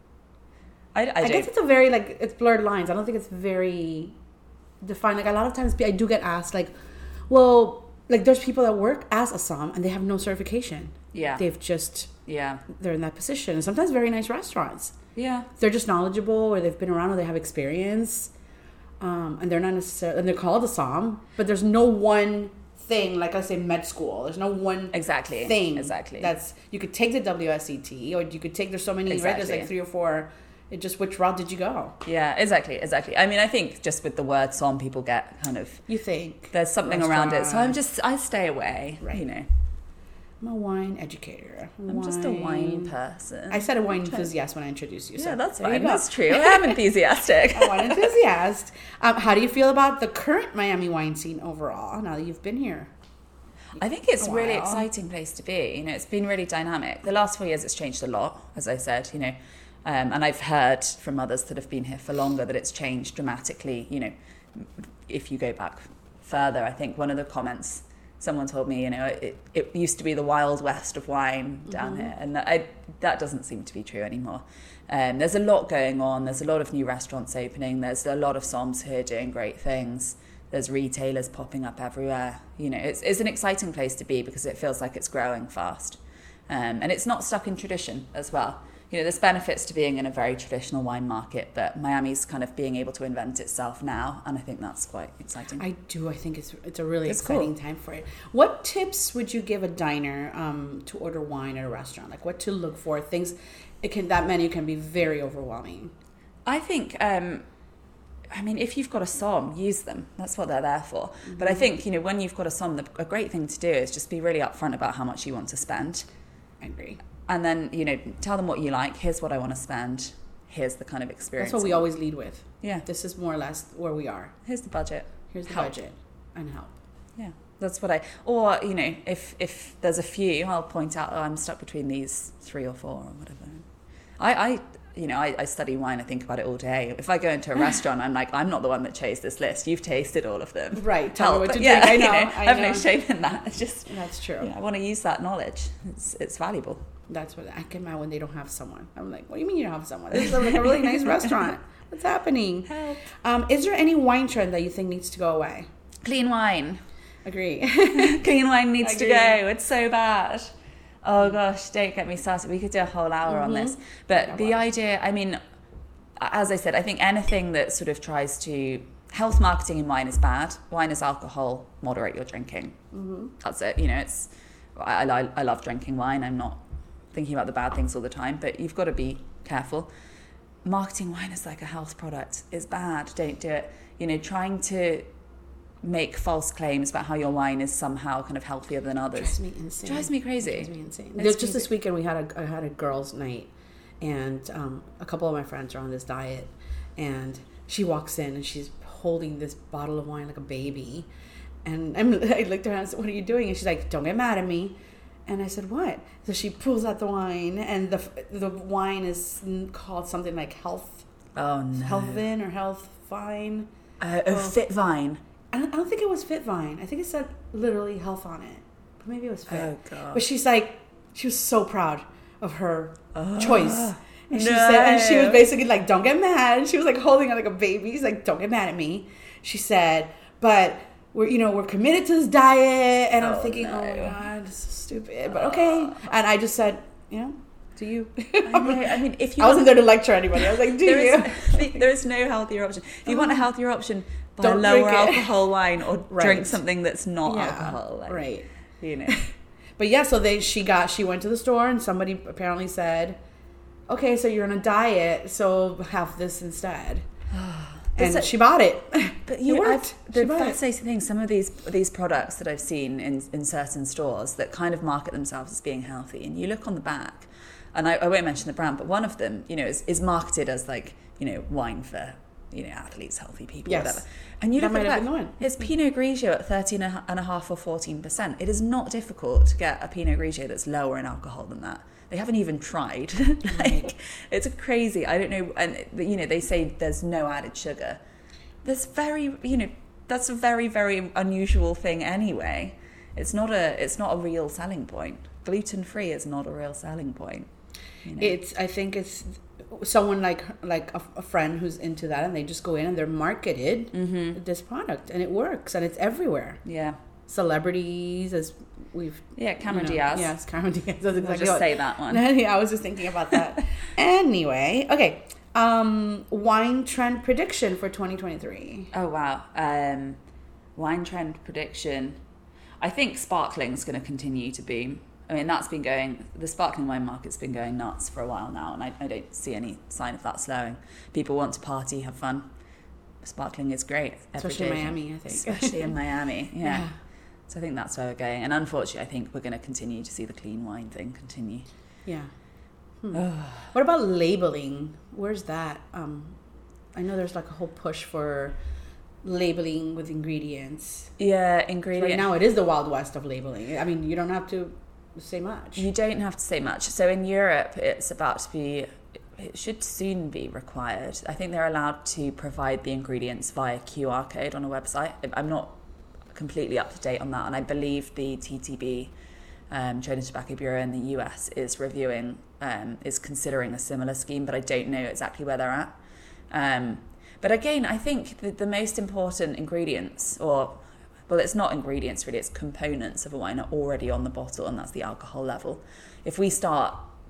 I, I, I, don't. guess it's a very, like, it's blurred lines. I don't think it's very defined. Like, a lot of times I do get asked, like, well, like, there's people that work as a som and they have no certification. Yeah. They've just, Yeah. they're in that position. And sometimes very nice restaurants. Yeah. They're just knowledgeable, or they've been around, or they have experience. Um, and they're not necessarily, and they're called a som, but there's no one thing, like I say, med school. There's no one Exactly. thing. Exactly. That's, you could take the W S E T, or you could take, there's so many, right? There's Exactly. like three or four. It just, which route did you go? Yeah, exactly, exactly. I mean, I think just with the word som, people get kind of, You think. there's something around it. So I'm Restaurant. just, I stay away, Right. you know. I'm a wine educator. I'm just a wine person. I said a wine enthusiast when I introduced you. Yeah, so that's there you fine. go. That's true. I am enthusiastic. A wine enthusiast. Um, how do you feel about the current Miami wine scene overall, now that you've been here? I think it's A a really while. exciting place to be. You know, it's been really dynamic. The last four years, it's changed a lot, as I said, you know. Um, and I've heard from others that have been here for longer that it's changed dramatically. You know, if you go back further, I think one of the comments someone told me, you know, it, it used to be the Wild West of wine down Mm-hmm. here. And that, I, that doesn't seem to be true anymore. Um, there's a lot going on. There's a lot of new restaurants opening. There's a lot of soms here doing great things. There's retailers popping up everywhere. You know, it's, it's an exciting place to be because it feels like it's growing fast. Um, and it's not stuck in tradition as well. you know, there's benefits to being in a very traditional wine market, but Miami's kind of being able to invent itself now, and I think that's quite exciting. I do. I think it's it's a really It's exciting cool. time for it. What tips would you give a diner um, to order wine at a restaurant? Like what to look for? Things it can that menu can be very overwhelming. I think, um, I mean, if you've got a somm, use them. That's what they're there for. Mm-hmm. But I think, you know, when you've got a somm, the, a great thing to do is just be really upfront about how much you want to spend. I agree. And then, you know, tell them what you like. Here's what I want to spend. Here's the kind of experience. That's what we always lead with. Yeah. This is more or less where we are. Here's the budget. Here's the Help. budget and help. Yeah. That's what I, or, you know, if, if there's a few, I'll point out, oh, I'm stuck between these three or four or whatever. I, I you know, I, I study wine. I think about it all day. If I go into a restaurant, I'm like, I'm not the one that chose this list. You've tasted all of them. Right. Tell me what to yeah, drink. I know. You know, I I have know. no shame in that. It's just, That's true. you know, I want to use that knowledge. It's it's valuable. That's what I get mad when they don't have someone. I'm like, what do you mean you don't have someone? This is like a really nice restaurant. What's happening? Help. Um, is there any wine trend that you think needs to go away? Clean wine. Agree. Clean wine needs to Agree. go. It's so bad. Oh gosh, don't get me started. We could do a whole hour on this. But Yeah, the well. idea, I mean, as I said, I think anything that sort of tries to, health marketing in wine is bad. Wine is alcohol. Moderate your drinking. Mm-hmm. That's it. You know, it's, I, I, I love drinking wine. I'm not thinking about the bad things all the time, but you've got to be careful. Marketing wine as like a health product is bad. Don't do it. You know, trying to make false claims about how your wine is somehow kind of healthier than others. Drives me insane. Drives me crazy. Drives me insane. It's There's just crazy. this weekend we had a I had a girls' night, and um, a couple of my friends are on this diet, and she walks in and she's holding this bottle of wine like a baby, and I'm, I looked at her and I said, "What are you doing?" And she's like, "Don't get mad at me." And I said, "What?" So she pulls out the wine, and the the wine is called something like Health Oh no. Healthin or Health Fine. Uh, a fit vine. I don't, I don't think it was Fit Vine. I think it said literally health on it. But maybe it was Fit. Oh, God. But she's like, she was so proud of her choice. And she no. said, and she was basically like, don't get mad. And she was like holding it like a baby. She's like, don't get mad at me. She said, but we're, you know, we're committed to this diet. And I'm Oh, thinking, no. oh my God, this is stupid. But okay. And I just said, you know, do you? I, know. I mean, if you I wasn't want, there to lecture anybody. I was like, do there you? is, there is no healthier option. If you want a healthier option, buy Don't a lower drink it. alcohol wine or Right. drink something that's not Yeah, alcohol. Like, right. You know. But yeah, so they she got she went to the store and somebody apparently said, "Okay, so you're on a diet, so have this instead." And But so- she bought it. But It you, worked. I've, She the bought it. fascinating thing, some of these these products that I've seen in in certain stores that kind of market themselves as being healthy, and you look on the back, and I, I won't mention the brand, but one of them, you know, is, is marketed as like, you know, wine for, you know, athletes, healthy people, Yes. whatever. And you That look at might have that, been the one. it's Pinot Grigio at thirteen and a half or fourteen percent. It is not difficult to get a Pinot Grigio that's lower in alcohol than that. They haven't even tried. Like, it's crazy. I don't know. And, you know, they say there's no added sugar. There's very, you know, that's a very, very unusual thing anyway. It's not a, it's not a real selling point. Gluten-free is not a real selling point. You know? It's I think it's someone like like a, a friend who's into that, and they just go in and they're marketed Mm-hmm. this product, and it works, and it's everywhere. Yeah. Celebrities, as we've Yeah, Cameron you know, Diaz. Yes, Cameron Diaz. That's exactly We'll just what- say that one. Yeah, I was just thinking about that. Anyway, okay. Um, wine trend prediction for twenty twenty-three. Oh, wow. Um, wine trend prediction. I think sparkling's going to continue to boom. I mean, that's been going, the sparkling wine market's been going nuts for a while now, and I, I don't see any sign of that slowing. People want to party, have fun. Sparkling is great. Especially in Every day. Miami, I think. Especially in Miami, yeah. Yeah. So I think that's where we're going. And unfortunately, I think we're going to continue to see the clean wine thing continue. Yeah. Hmm. What about labeling? Where's that? Um, I know there's like a whole push for labeling with ingredients. Yeah, ingredient. Right now, it is the Wild West of labeling. I mean, you don't have to say much. You don't have to say much. So in Europe, it's about to be, it should soon be required. I think they're allowed to provide the ingredients via Q R code on a website. I'm not completely up to date on that. And I believe the T T B, um, Trade and Tobacco Bureau in the U S, is reviewing, um, is considering a similar scheme, but I don't know exactly where they're at. Um, but again, I think the, the most important ingredients, or well, it's not ingredients really, it's components of a wine are already on the bottle, and that's the alcohol level. If we start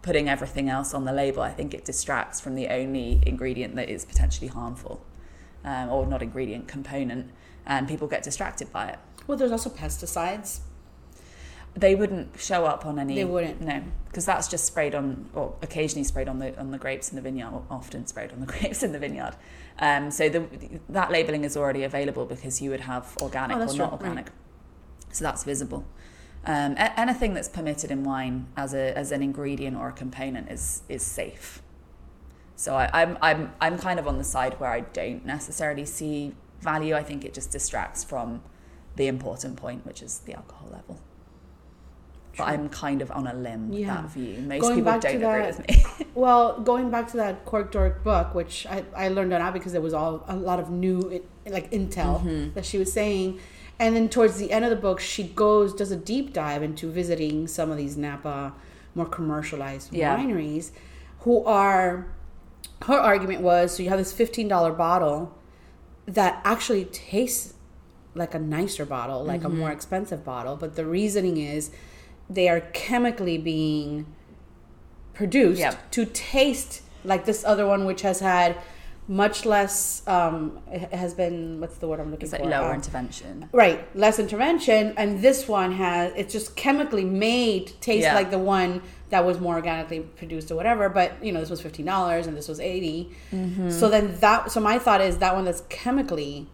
putting everything else on the label, I think it distracts from the only ingredient that is potentially harmful, um, or not ingredient, component, and people get distracted by it. Well, there's also pesticides. They wouldn't show up on any. They wouldn't. No, because that's just sprayed on, or occasionally sprayed on the on the grapes in the vineyard, or often sprayed on the grapes in the vineyard. Um, so the, that labeling is already available because you would have organic oh, or true. not organic. Right. So that's visible. Um, a- anything that's permitted in wine as a as an ingredient or a component is is safe. So I, I'm I'm I'm kind of on the side where I don't necessarily see value. I think it just distracts from the important point, which is the alcohol level. But I'm kind of on a limb with yeah. that view. Most going people back don't to agree that, with me. Well, going back to that Cork Dork book, which I, I learned on that because there was all a lot of new like intel mm-hmm. that she was saying. And then towards the end of the book, she goes, does a deep dive into visiting some of these Napa more commercialized yeah. wineries who are, her argument was, so you have this fifteen dollars bottle that actually tastes like a nicer bottle, like mm-hmm. a more expensive bottle. But the reasoning is, they are chemically being produced yep. to taste like this other one, which has had much less, um, it has been, what's the word I'm looking it's for? Like lower um, intervention. Right, less intervention. And this one has, it's just chemically made taste yeah. like the one that was more organically produced or whatever. But, you know, this was fifteen dollars and this was eighty dollars. Mm-hmm. So then that, so my thought is that one that's chemically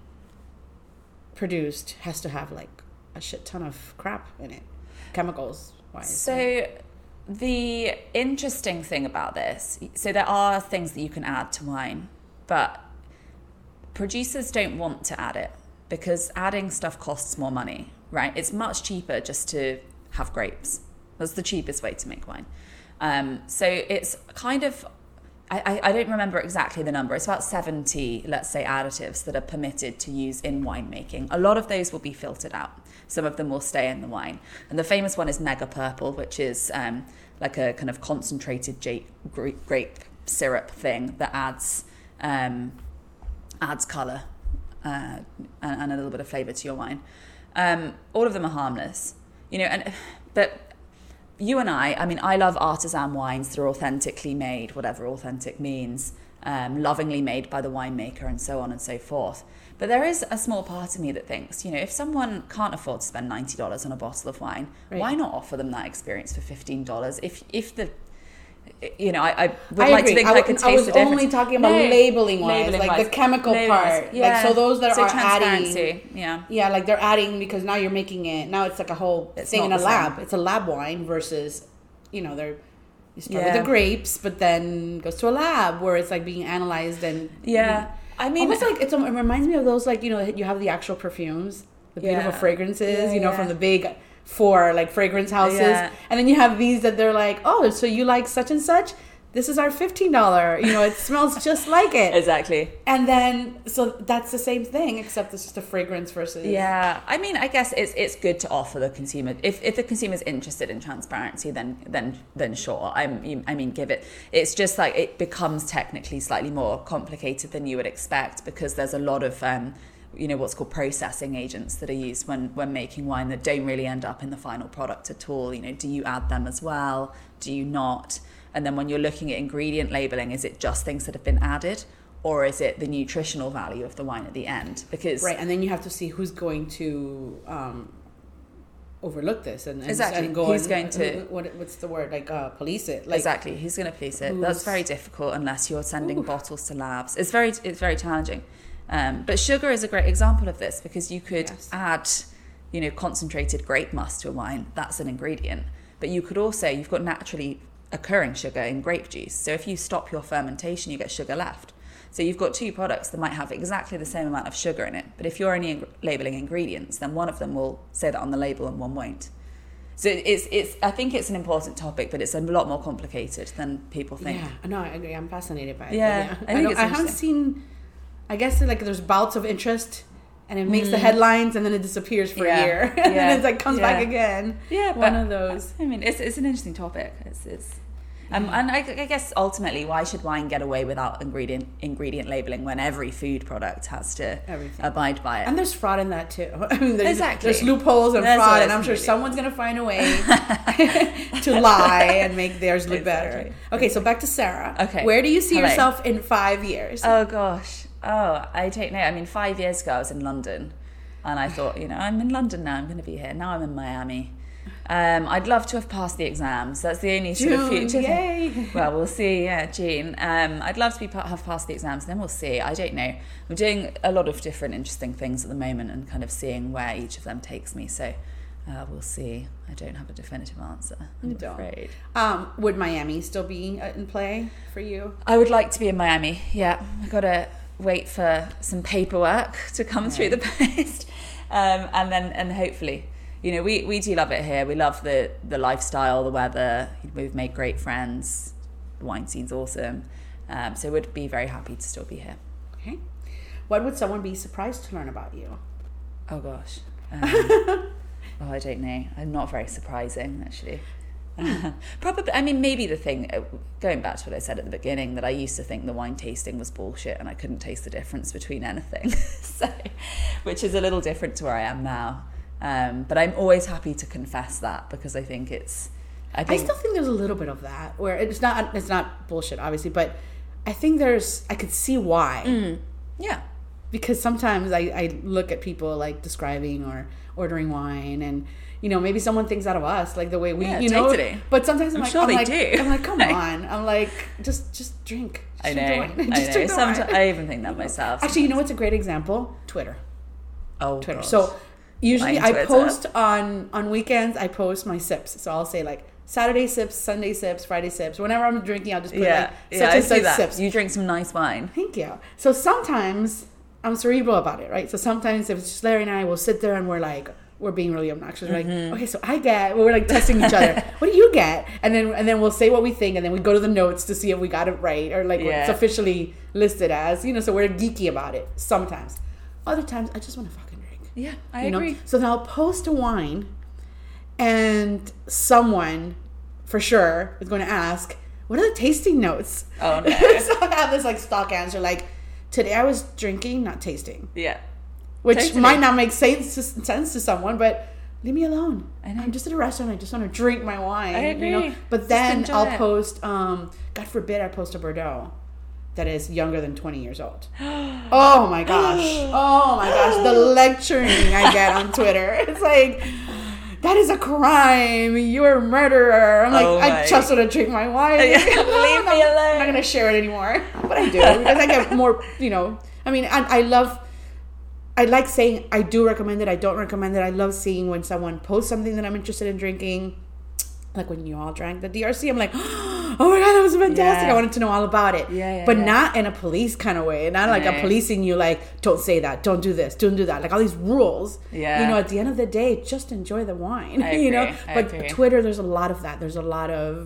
produced has to have like a shit ton of crap in it. Chemicals wise. So the interesting thing about this, so there are things that you can add to wine, but producers don't want to add it because adding stuff costs more money, right? It's much cheaper just to have grapes. That's the cheapest way to make wine. Um, so it's kind of, I, I don't remember exactly the number. It's about seventy, let's say, additives that are permitted to use in winemaking. A lot of those will be filtered out. Some of them will stay in the wine. And the famous one is Mega Purple, which is um, like a kind of concentrated j- grape syrup thing that adds um, adds colour uh, and, and a little bit of flavour to your wine. Um, all of them are harmless, you know. And but you and I, I mean, I love artisan wines that are authentically made, whatever authentic means, um, lovingly made by the winemaker and so on and so forth. But there is a small part of me that thinks, you know, if someone can't afford to spend ninety dollars on a bottle of wine, right. why not offer them that experience for fifteen dollars? If if the, you know, I, I would I like agree. to think I, I could taste the difference. I was only talking about no, labeling wines, labeling like wise. the chemical labeling part. Yeah. Like, so those that so are adding. Yeah. Yeah, like they're adding because now you're making it, now it's like a whole it's thing in a lab. Same. It's a lab wine versus, you know, they're, you start yeah. with the grapes, but then goes to a lab where it's like being analyzed and. Yeah. I mean, almost like it's, it reminds me of those, like, you know, you have the actual perfumes, the beautiful yeah. fragrances, yeah, you know, yeah. from the big four like fragrance houses, yeah. and then you have these that they're like, oh, so you like such and such? This is our fifteen dollars, you know, it smells just like it. Exactly. And then, so that's the same thing, except it's just a fragrance versus... Yeah, I mean, I guess it's it's good to offer the consumer, if if the consumer's interested in transparency, then then then sure, I'm, I mean, give it. It's just like, it becomes technically slightly more complicated than you would expect, because there's a lot of, um, you know, what's called processing agents that are used when, when making wine that don't really end up in the final product at all. You know, do you add them as well? Do you not? And then when you're looking at ingredient labeling, is it just things that have been added, or is it the nutritional value of the wine at the end? Because right, and then you have to see who's going to um, overlook this and, and exactly and go who's and, going to what, what's the word like uh, police it? Like, exactly, who's going to police it? That's very difficult unless you're sending ooh. bottles to labs. It's very it's very challenging. Um, but sugar is a great example of this, because you could yes. add, you know, concentrated grape must to a wine. That's an ingredient. But you could also, you've got naturally occurring sugar in grape juice. So if you stop your fermentation, you get sugar left. So you've got two products that might have exactly the same amount of sugar in it. But if you're only labeling ingredients, then one of them will say that on the label and one won't. So it's it's. I think it's an important topic, but it's a lot more complicated than people think. Yeah, no, I agree. I'm fascinated by it. Yeah, yeah. I think I, it's I haven't seen. I guess like there's bouts of interest, and it makes mm. the headlines, and then it disappears for yeah. a year, and yeah. then it's like comes yeah. back again. Yeah, one of those. I mean, it's it's an interesting topic. It's it's. Um, and I, I guess ultimately, why should wine get away without ingredient ingredient labeling when every food product has to Everything. abide by it? And there's fraud in that too. I mean, there's, Exactly. there's loopholes and That's fraud, what and I'm it's sure really. someone's gonna find a way to lie and make theirs look better. Exactly. Okay, so back to Sarah. Okay. Where do you see Hello. yourself in five years? Oh gosh. Oh, I don't know. I mean, five years ago I was in London, and I thought, you know, I'm in London now. I'm going to be here. Now I'm in Miami. Um, I'd love to have passed the exams. That's the only sort of June, future yay. thing. Well, we'll see. Yeah, June. Um, I'd love to be pa- have passed the exams. Then we'll see. I don't know. I'm doing a lot of different interesting things at the moment, and kind of seeing where each of them takes me. So uh, we'll see. I don't have a definitive answer, I'm You don't. afraid. Um, would Miami still be uh, in play for you? I would like to be in Miami. Yeah, I've got to wait for some paperwork to come Right. through the post, um, and then and hopefully, you know, we, we do love it here. We love the the lifestyle, the weather. We've made great friends. The wine scene's awesome, um, so we'd be very happy to still be here. Okay. What would someone be surprised to learn about you? Oh gosh, um, oh I don't know. I'm not very surprising actually. Probably, I mean, maybe the thing, going back to what I said at the beginning, that I used to think the wine tasting was bullshit and I couldn't taste the difference between anything. So, which is a little different to where I am now. Um, but I'm always happy to confess that, because I think it's, I I think, still think there's a little bit of that where it's not it's not bullshit, obviously, but I think there's I could see why. mm, yeah, Because sometimes I, I look at people like describing or ordering wine, and you know, maybe someone thinks out of us like the way we Yeah, you know totally. but sometimes I'm, I'm like sure I'm they like, do. I'm like, come on. I'm like, just just drink. Just I drink know, the wine. I Just know. drink the wine. Sometimes I even think that myself. Actually, you know what's a great example? Twitter. Oh, Twitter. gosh. So usually Wine I Twitter. post on on weekends. I post my sips. So I'll say like Saturday sips, Sunday sips, Friday sips. Whenever I'm drinking, I'll just put yeah, like yeah, such I and see such that. sips. You drink some nice wine. Thank you. So sometimes I'm cerebral about it, right? So sometimes if it's just Larry and I, we'll sit there and we're like, we're being really obnoxious. We're Mm-hmm. like, okay, so I get, we're like testing each other. What do you get? And then and then we'll say what we think, and then we go to the notes to see if we got it right, or like what it's Yeah. officially listed as. You know, so we're geeky about it sometimes. Other times, I just want to fucking drink. Yeah, I you agree. know? So then I'll post a wine, and someone, for sure, is going to ask, what are the tasting notes? Oh, no. So I have this like stock answer, like, today I was drinking, not tasting. Yeah. Which Totally. might not make sense to, sense to someone, but leave me alone. I know. I'm just at a restaurant. I just want to drink my wine. I agree. You know? But Just then enjoy I'll it. post, um, God forbid I post a Bordeaux that is younger than twenty years old. Oh my gosh. Oh my gosh. The lecturing I get on Twitter. It's like, that is a crime. You're a murderer. I'm like, Oh I my- just want to drink my wine. Leave I'm me not- I'm alone. not going to share it anymore. But I do, because I get more, you know, I mean, I, I love... I like saying I do recommend it, I don't recommend it. I love seeing when someone posts something that I'm interested in drinking. Like when you all drank the D R C, I'm like, oh my God, that was fantastic. Yeah. I wanted to know all about it. Yeah, yeah, but yeah. not in a police kind of way. Not like No. I'm policing you, like, don't say that, don't do this, don't do that. Like all these rules. Yeah. You know, at the end of the day, just enjoy the wine. I you know? agree, I But agree. Twitter, there's a lot of that. There's a lot of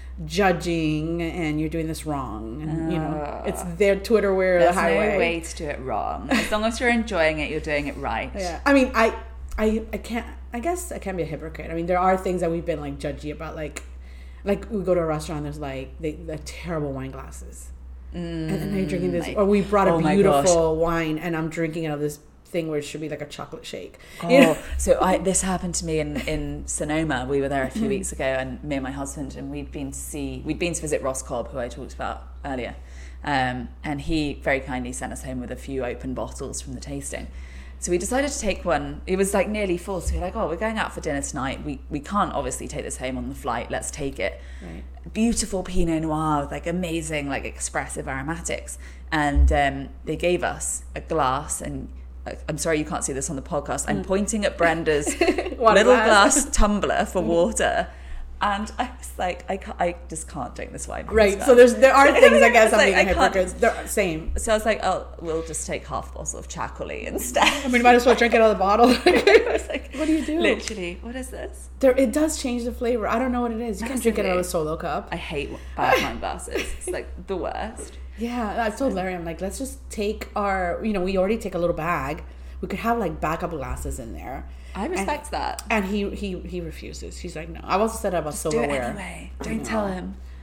judging, and you're doing this wrong. And, you know, it's their Twitter where the There's highway. no way to do it wrong. As long as you're enjoying it, you're doing it right. Yeah, I mean, I, I, I can't. I guess I can't be a hypocrite. I mean, there are things that we've been like judgy about, like, like we go to a restaurant. There's like they, the terrible wine glasses, mm, and then you're drinking this. like- or we brought a oh my beautiful wine, and I'm drinking out of this thing where it should be like a chocolate shake. Oh, You know? so I, this happened to me in, in Sonoma. We were there a few weeks ago, and me and my husband, and we'd been to see, we'd been to visit Ross Cobb, who I talked about earlier, um, and he very kindly sent us home with a few open bottles from the tasting. So we decided to take one. It was like nearly full, so we were like, oh, we're going out for dinner tonight. We we can't obviously take this home on the flight. Let's take it. Right. Beautiful Pinot Noir with like amazing, like expressive aromatics, and um, they gave us a glass and. I'm sorry you can't see this on the podcast. I'm pointing at Brenda's Water little glass. glass tumbler for water, and I was like, I, can't, I just can't drink this wine. Right. So there's there are things I guess I'm It's like, being a I can't- hypocrite. They're same. So I was like, oh, we'll just take half a bottle of Chacolly instead. I mean, you might as well drink it out of the bottle. I was like, What do you do? Literally, what is this? There, it does change the flavor. I don't know what it is. You can drink it out of a Massively. solo cup. I hate bad wine glasses. It's like the worst. Yeah, I've told Larry, I'm like, let's just take our, you know, we already take a little bag. We could have like backup glasses in there. I respect and, that. And he he he refuses. He's like, no. I've also said about Do it silverware. anyway. I Don't tell know. him.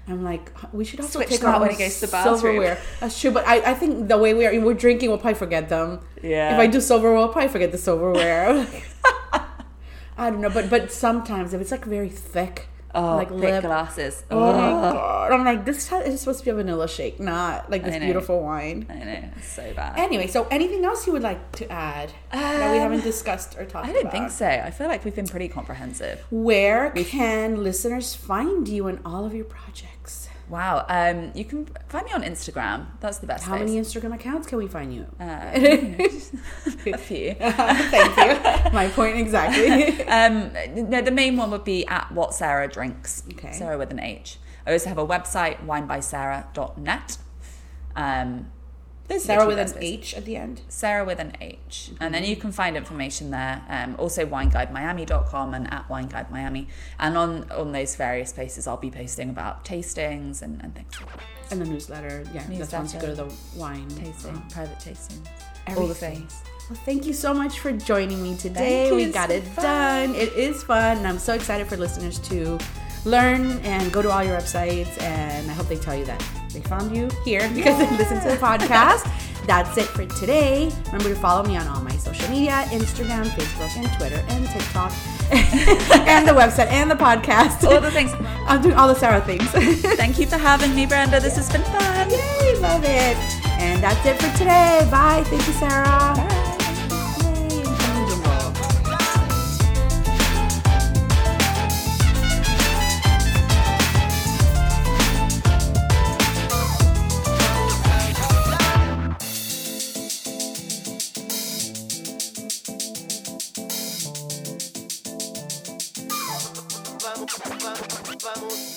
I'm like, we should also Switch take them our out when own it goes to the bathroom. silverware. That's true, but I, I think the way we are, we're drinking, we'll probably forget them. Yeah. If I do silverware, I'll probably forget the silverware. I don't know, but but sometimes if it's like very thick, Oh, like thick lip, glasses. oh my Ugh. god! I'm like, this is supposed to be a vanilla shake, not like this I know. beautiful wine. I know, it's so bad. Anyway, so anything else you would like to add that we Um, haven't discussed or talked I about? don't think so. I feel like we've been pretty comprehensive. Where can listeners find you and all of your projects? Wow. Um, you can find me on Instagram. That's the best How place. many Instagram accounts can we find you? Uh, a few. Thank you. My point exactly. Um, no, the main one would be at What Sarah Drinks. Okay. Sarah with an H. I also have a website, wine by sarah dot net. Um, those are the Sarah two with best an ways. H at the end. Sarah with an H. And then you can find information there. Um, also wine guide miami dot com and at wine guide miami. And on, on those various places, I'll be posting about tastings and, and things like that. And the newsletter. Yeah, that's once you go to the wine Tasting, um, private tasting. everything. All the things. Well, thank you so much for joining me today. Thank you, We it's got been it fun. done. It is fun. And I'm so excited for listeners to learn and go to all your websites. And I hope they tell you that they found you here because they listened to the podcast. That's it for today. Remember to follow me on all my social media, Instagram, Facebook, and Twitter, and TikTok, and the website, and the podcast. All the things. I'm doing all the Sarah things. Thank you for having me, Brenda. This has been fun. Yay, love it. And that's it for today. Bye. Thank you, Sarah. Bye. Yay, and jingle. Vamos, vamos, vamos.